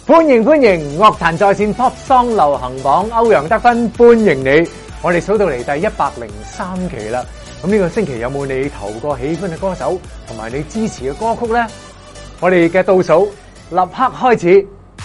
歡迎樂壇在線 Pop Song 流行榜歐陽德芬歡迎你，我哋數到嚟第103期啦。咁呢個星期有冇你投過喜歡嘅歌手同埋你支持嘅歌曲呢？我哋嘅倒數立刻開始。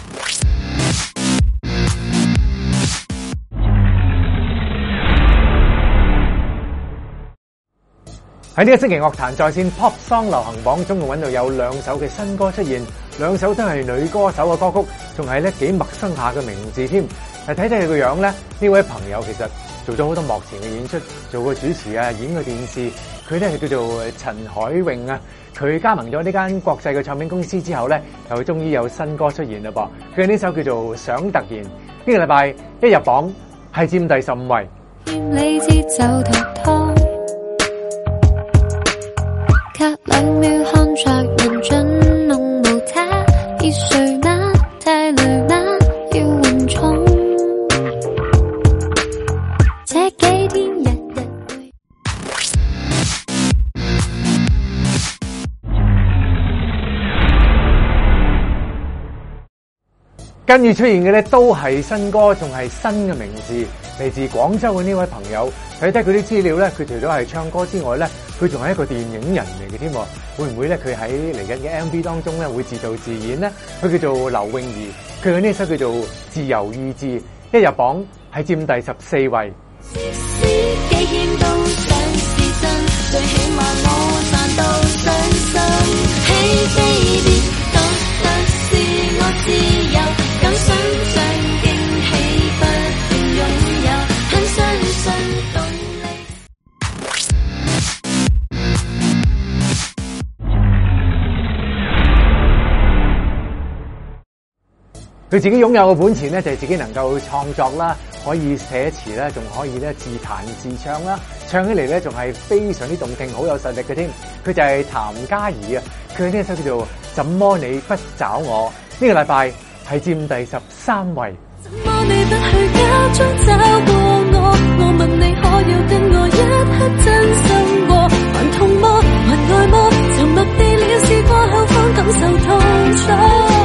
喺呢個星期樂壇在線 Pop Song 流行榜總共揾到有2首嘅新歌出現，2首都係女歌手嘅歌曲，仲係咧幾陌生下嘅名字添。睇睇佢個樣咧，呢位朋友其實做咗好多幕前嘅演出，做過主持啊，演過電視。佢咧係叫做陳海詠啊。佢加盟咗呢間國際嘅唱片公司之後咧，又終於有新歌出現啦噃。佢嘅呢首叫做《想突然》，呢個禮拜一入榜係佔第15位。 你節奏投胎隔2秒看着人進弄無他，已睡嗎？太累嗎？要緩衝。這幾天日日會跟住出現嘅咧都係新歌，仲係新嘅名字，嚟自廣州嘅呢位朋友。睇睇佢啲資料咧，佢除咗係唱歌之外咧，佢仲係一個電影人嚟嘅添。會唔會咧佢喺嚟緊嘅 MV 當中咧會自導自演呢？佢叫做劉詠儀，佢嘅呢首叫做《自由意志》，一入榜係佔第14位。 幾險都想是真，最起碼我賺到傷心。Hey baby， 覺得是我自由，敢想像驚喜不斷擁有，很相信動力。佢自己擁有嘅本錢咧，就係自己能夠創作啦，可以寫詞啦，仲可以咧自彈自唱啦，唱起嚟咧仲係非常之動聽，好有實力嘅添。佢就係譚嘉儀啊，佢呢一首叫做《怎麼你不找我》，呢個禮拜係佔第13位。 怎麼你不去假裝找過我？我問你可有跟我一刻真心過？還痛麼？還愛麼？沉默地了事過後方感受痛楚。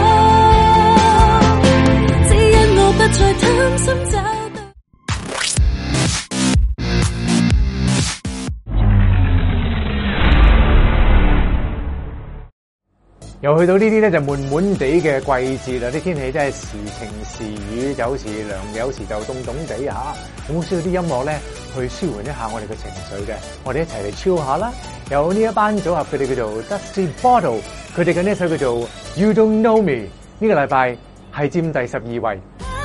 不再貪心找到。 又去到呢啲咧就悶悶地嘅季節啦，啲天氣真係時晴時雨，有時涼，有時就凍凍地嚇。咁需要啲音樂咧去舒緩一下我哋嘅情緒嘅，我哋一齊嚟 chill 下啦。有呢一班組合，佢哋叫做 Dusty Bottle， 佢哋嘅呢首叫做 You Don't Know Me， 呢個禮拜係佔第12位。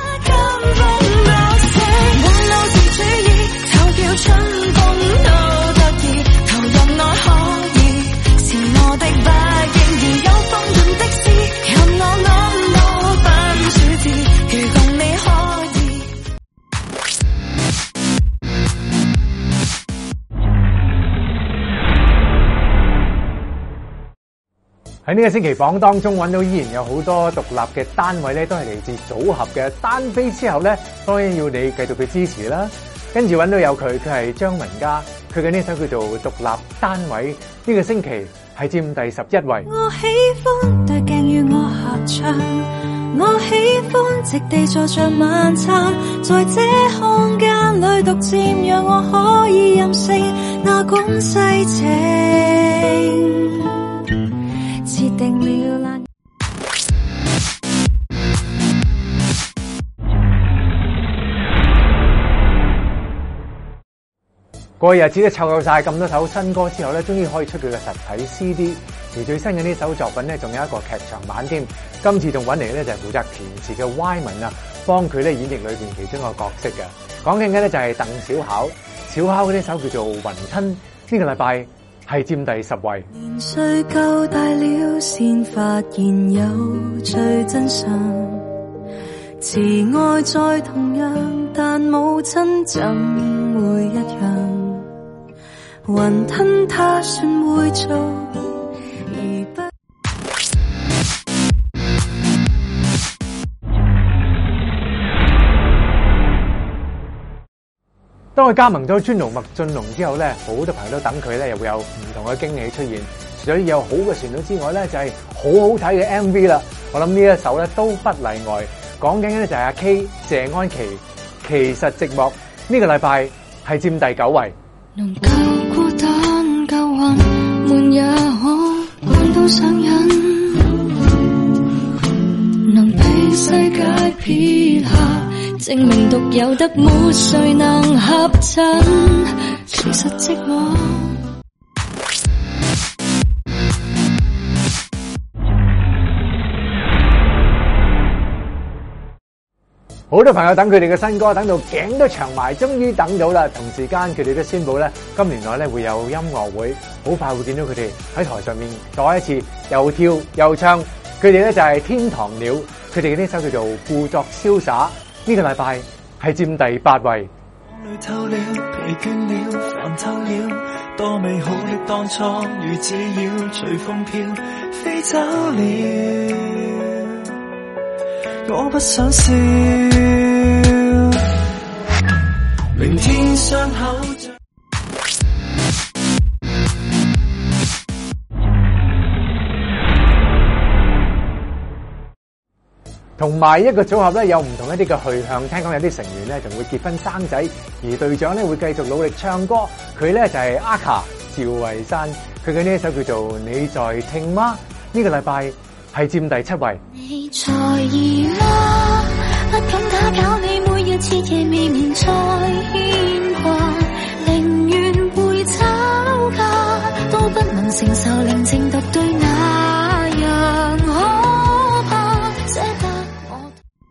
喺呢個星期榜當中揾到依然有好多獨立嘅單位咧，都係嚟自組合嘅。單飛之後咧，當然要你繼續去支持啦。跟住揾到有佢係張文嘉，佢嘅呢首叫做獨立單位，呢個星期係佔第11位。 我喜歡對鏡與我合唱，我喜歡席地坐着晚餐，在這空間裏獨佔，讓我可以任性，哪管世情設定了難。 過去日子咧湊夠晒咁多首新歌之後咧，終於可以出佢嘅實體 CD。而最新嘅呢首作品咧，仲有一個劇場版添。今次仲揾嚟咧就係負責填詞嘅 Wyman 啊，幫佢咧演繹裏邊其中一個角色嘅。講緊嘅咧就係鄧小巧，小巧嘅呢首叫做《雲吞》，呢個禮拜係佔第10位。 年歲夠大了，先發現有最真相。慈愛再同樣，但母親怎會一樣？雲吞他算會做，而不。 當佢加盟咗尊龍麥浚龍之後咧，好多朋友都等佢咧，又會有唔同嘅驚喜出現。除咗有好嘅旋律之外咧，就係好好睇嘅 MV 啦。 我諗呢一首咧都不例外。講緊咧就係阿 K 謝安琪，其實寂寞呢個禮拜係佔第9位。 能夠孤單夠運，悶也可換到上癮，能被世界撇下，證明獨有得沒誰能合襯。其實寂寞。 好多朋友等佢哋嘅新歌，等到頸都長埋，終於等到啦。同時間佢哋都宣布咧，今年內咧會有音樂會，好快會見到佢哋喺台上面再一次又跳又唱。佢哋咧就係天堂鳥，佢哋嘅呢首叫做《故作瀟灑》，呢個禮拜係佔第8位。 累透了，疲倦了，煩透了，多美好的當初，如紙鷂隨風飄，飛走了。我不想笑，明天傷口。 同埋一個組合咧有唔同一啲嘅去向，聽講有啲成員咧仲會結婚生仔，而隊長咧會繼續努力唱歌。佢咧就係阿卡趙慧珊，佢嘅呢一首叫做《你在聽嗎》，呢個禮拜係佔第7位。 你在意嗎？不敢打攪你，每日徹夜未眠再牽掛，寧願會吵架，都不能承受寧靜獨對那樣可怕。捨得我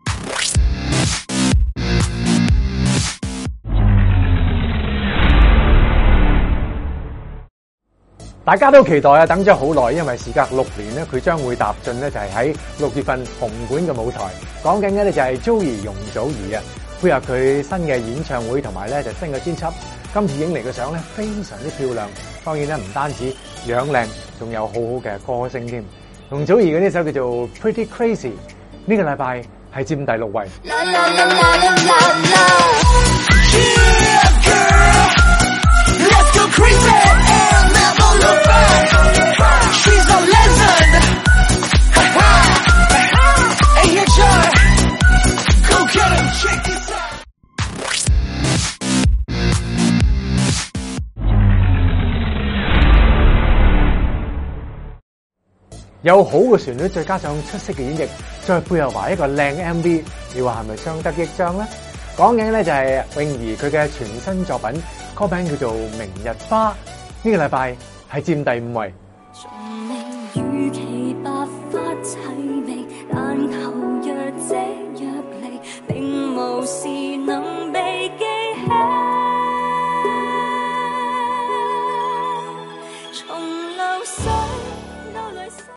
大家都期待啊，等咗好耐，因為時隔6年咧，佢將會踏進咧就係喺6月份紅館嘅舞台。講緊嘅咧就係 Joey 容祖兒啊，配合佢新嘅演唱會同埋咧就新嘅專輯。今次影嚟嘅相咧非常之漂亮，當然咧唔單止樣靚，仲有好好嘅歌聲添。容祖兒嘅呢首叫做 Pretty Crazy， 呢個禮拜係佔第6位。有好嘅旋律，再加上出色嘅演繹，再配合埋一個靚 MV， 你話係咪相得益彰咧？講緊咧就係泳兒佢嘅全新作品，歌名叫做《明日花》，呢個禮拜係佔第5位。 與其白髮齊眉，但求若即若離，並無事能被記起。從流水到淚水。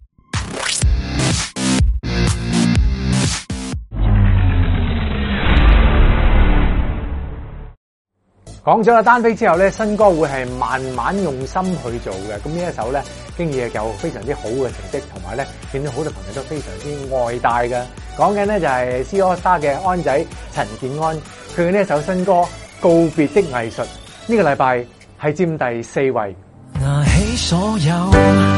講咗啦，單飛之後咧，新歌會係慢慢用心去做嘅。咁呢一首咧，經已有非常之好嘅成績，同埋咧見到好多朋友都非常之愛戴嘅。講緊咧就係 C AllStar 嘅安仔陳建安，佢嘅呢一首新歌《告別的藝術》，呢個禮拜係佔第4位。 拿起所有。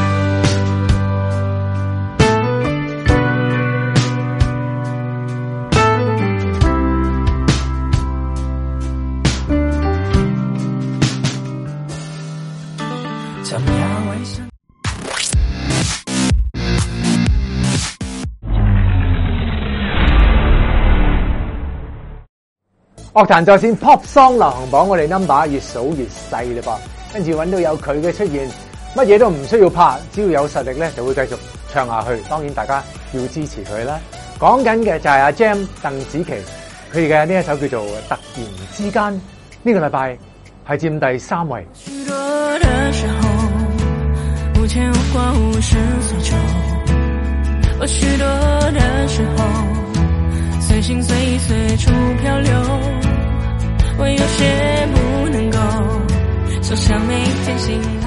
樂壇在線 Pop Song 流行榜，我哋 number 越數越細啦噃，跟住揾到有佢嘅出現，乜嘢都唔需要怕，只要有實力咧就會繼續唱下去。當然大家要支持佢啦。講緊嘅就係阿 Jam 鄧紫棋，佢嘅呢一首叫做《突然之間》，呢個禮拜係佔第3位。 許多的時候，無牽無掛無事所求，我許多的時候隨心隨意隨處漂流，我有些不能夠就像每天醒來。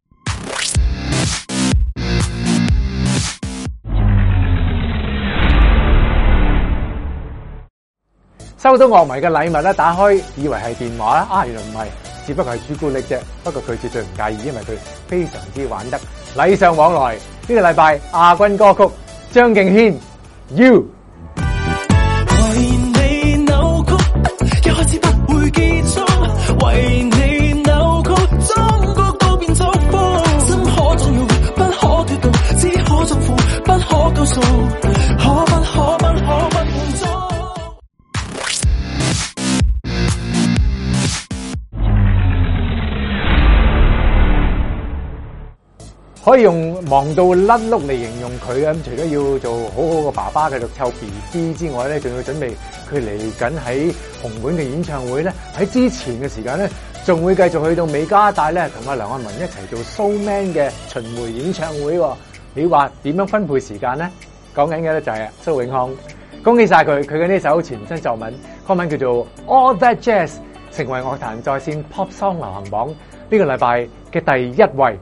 收到樂迷嘅禮物咧，打開以為係電話啦，原來唔係，只不過係朱古力啫。不過佢絕對唔介意，因為佢非常之玩得禮尚往來。呢個禮拜亞軍歌曲張敬軒 You。 為你扭曲，一開始不會結束，為你扭曲，終局都變祝福，心可動搖，不可脫逃，只可祝福，不可救贖，可不滿足。 可以用忙到甩碌嚟形容佢啊！咁除咗要做好好個爸爸繼續湊 BB 之外咧，仲要準備佢嚟緊喺紅館嘅演唱會咧。喺之前嘅時間咧，仲會繼續去到美加大咧，同阿梁漢文一齊做 Soul Man 嘅巡迴演唱會。你話點樣分配時間咧？講緊嘅咧就係蘇永康，恭喜晒佢嘅呢首全新作品，歌名叫做 All That Jazz， 成為樂壇在線 Pop Song 流行榜呢個禮拜嘅第一位。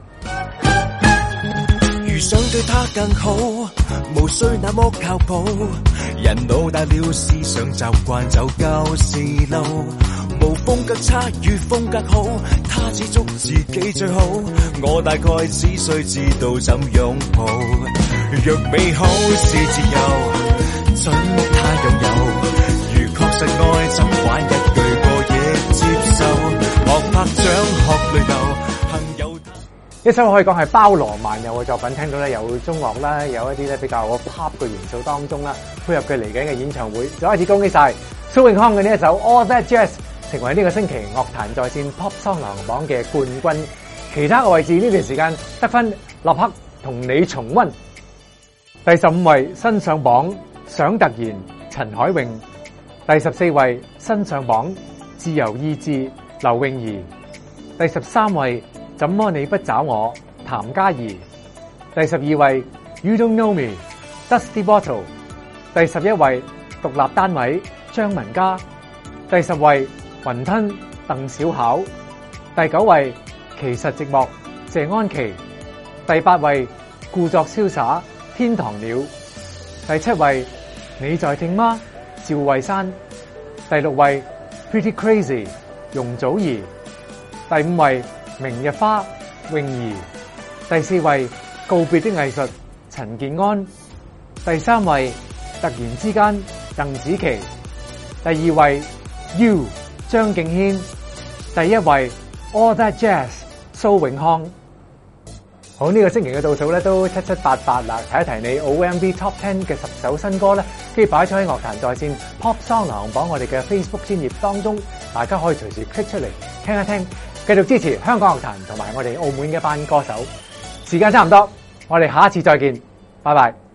想對他更好，無需那麼靠譜。人老大了，思想習慣就舊時路。無風格差與風格好，他只捉自己最好。我大概只需知道怎擁抱。若美好是自由，准他擁有。如確實愛，怎玩一句過亦接受。學拍掌，學淚流，幸有。 一首可以講係包羅萬有嘅作品，聽到咧有中樂啦，有一啲咧比較 pop 嘅元素當中啦，配合佢嚟緊嘅演唱會，再一次恭喜晒蘇永康嘅呢一首 All That Jazz， 成為呢個星期樂壇在線 Pop Song 流行榜嘅冠軍。其他嘅位置呢段時間得分立刻同你重溫。第15位新上榜想突然陳海詠，第14位新上榜自由意志劉詠儀，第13位怎麼你不找我譚嘉儀，第12位 You Don't Know Me Dusty Bottle， 第11位獨立單位張文嘉，第10位雲吞鄧小巧，第9位其實寂寞謝安琪，第8位故作瀟灑天堂鳥，第7位你在聽嗎趙慧珊，第6位 Pretty Crazy 容祖兒，第5位明日花泳兒，第4位告別的藝術陳健安，第3位突然之間鄧紫棋，第2位 You 張敬軒，第1位 All That Jazz 蘇永康。好，呢個星期嘅倒數咧都7788啦，提一提你 OMB Top 10嘅10首新歌咧，可以擺咗喺樂壇在線 Pop Song 流行榜我哋嘅 Facebook 專頁當中，大家可以隨時 click 出嚟聽一聽，繼續支持香港樂壇同埋我哋澳門嘅一班歌手。時間差唔多，我哋下一次再見，拜拜。